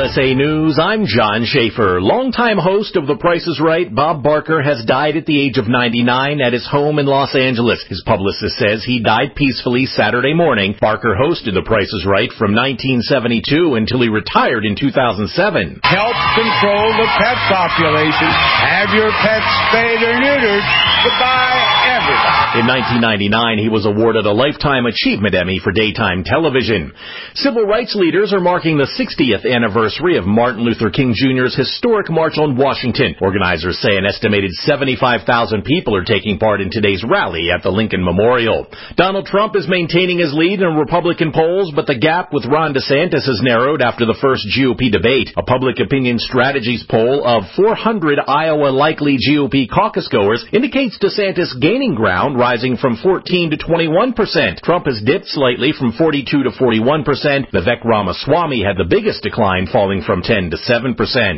USA News, I'm John Schaefer. Longtime host of The Price is Right, Bob Barker, has died at the age of 99 at his home in Los Angeles. His publicist says he died peacefully Saturday morning. Barker hosted The Price is Right from 1972 until he retired in 2007. Help control the pet population. Have your pets spayed or neutered. Goodbye, everybody. In 1999, he was awarded a Lifetime Achievement Emmy for daytime television. Civil rights leaders are marking the 60th anniversary of Martin Luther King Jr.'s historic March on Washington. Organizers say an estimated 75,000 people are taking part in today's rally at the Lincoln Memorial. Donald Trump is maintaining his lead in Republican polls, but the gap with Ron DeSantis has narrowed after the first GOP debate. A Public Opinion Strategies poll of 400 Iowa likely GOP caucus goers indicates DeSantis gaining ground, rising from 14 to 21%. Trump has dipped slightly from 42 to 41%. Vivek Ramaswamy had the biggest decline, falling from 10 to 7%.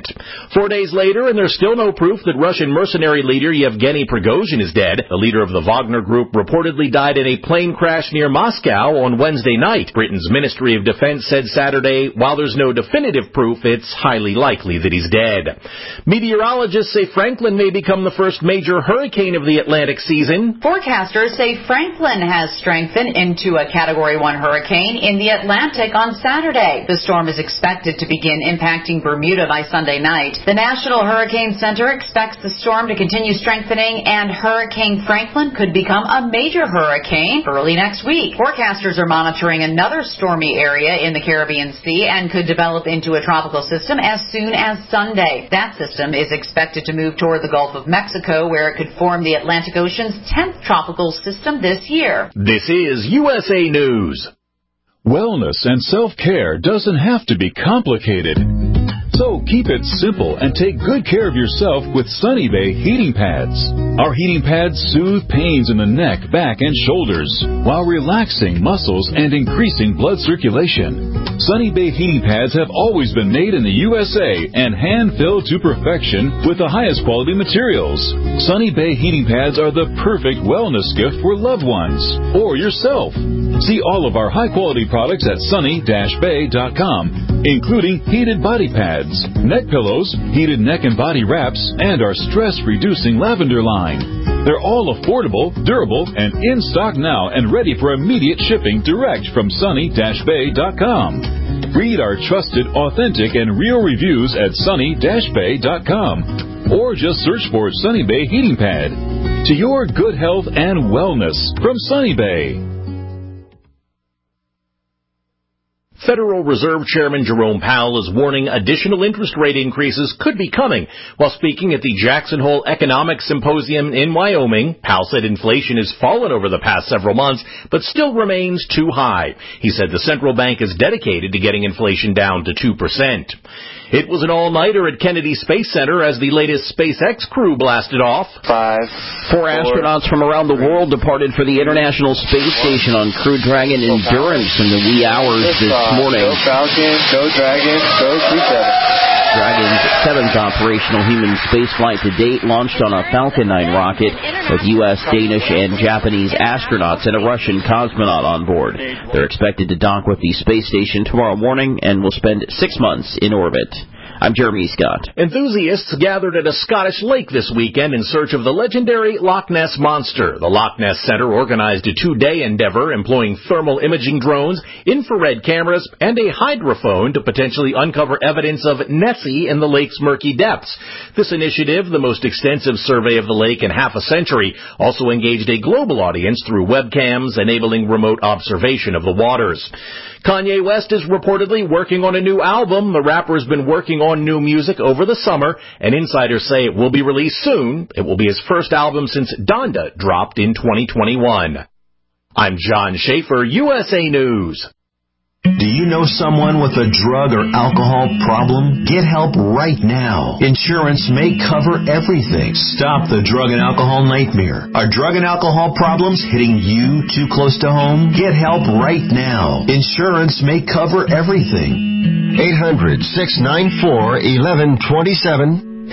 4 days later, and there's still no proof that Russian mercenary leader Yevgeny Prigozhin is dead. The leader of the Wagner Group reportedly died in a plane crash near Moscow on Wednesday night. Britain's Ministry of Defense said Saturday, while there's no definitive proof, it's highly likely that he's dead. Meteorologists say Franklin may become the first major hurricane of the Atlantic season. Forecasters say Franklin has strengthened into a Category 1 hurricane in the Atlantic on Saturday. The storm is expected to begin impacting Bermuda by Sunday night. The National Hurricane Center expects the storm to continue strengthening, and Hurricane Franklin could become a major hurricane early next week. Forecasters are monitoring another stormy area in the Caribbean Sea and could develop into a tropical system as soon as Sunday. That system is expected to move toward the Gulf of Mexico, where it could form the Atlantic Ocean's 10th tropical system this year. This is USA News. Wellness and self-care doesn't have to be complicated. So keep it simple and take good care of yourself with Sunny Bay heating pads. Our heating pads soothe pains in the neck, back, and shoulders while relaxing muscles and increasing blood circulation. Sunny Bay heating pads have always been made in the USA and hand-filled to perfection with the highest quality materials. Sunny Bay heating pads are the perfect wellness gift for loved ones or yourself. See all of our high-quality products at sunny-bay.com, including heated body pads, neck pillows, heated neck and body wraps, and our stress-reducing lavender line. They're all affordable, durable, and in stock now and ready for immediate shipping direct from sunny-bay.com. Read our trusted, authentic, and real reviews at sunny-bay.com, or just search for Sunny Bay Heating Pad. To your good health and wellness from Sunny Bay. Federal Reserve Chairman Jerome Powell is warning additional interest rate increases could be coming. While speaking at the Jackson Hole Economic Symposium in Wyoming, Powell said inflation has fallen over the past several months, but still remains too high. He said the central bank is dedicated to getting inflation down to 2%. It was an all-nighter at Kennedy Space Center as the latest SpaceX crew blasted off. 4 astronauts from around the world departed for the International Space Station on Crew Dragon Endurance in the wee hours this morning. Go Falcon, go Dragon, go Crew 7. Dragon's 7th operational human spaceflight to date launched on a Falcon 9 rocket with U.S., Danish, and Japanese astronauts and a Russian cosmonaut on board. They're expected to dock with the space station tomorrow morning and will spend 6 months in orbit. I'm Jeremy Scott. Enthusiasts gathered at a Scottish lake this weekend in search of the legendary Loch Ness Monster. The Loch Ness Center organized a 2-day endeavor employing thermal imaging drones, infrared cameras, and a hydrophone to potentially uncover evidence of Nessie in the lake's murky depths. This initiative, the most extensive survey of the lake in half a century, also engaged a global audience through webcams, enabling remote observation of the waters. Kanye West is reportedly working on a new album. The rapper has been working on new music over the summer, and insiders say it will be released soon. It will be his first album since Donda dropped in 2021. I'm John Schaefer, USA News. Do you know someone with a drug or alcohol problem? Get help right now. Insurance may cover everything. Stop the drug and alcohol nightmare. Are drug and alcohol problems hitting you too close to home? Get help right now. Insurance may cover everything. 800-694-1127.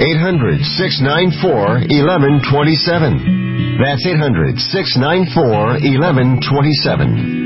800-694-1127. That's 800-694-1127.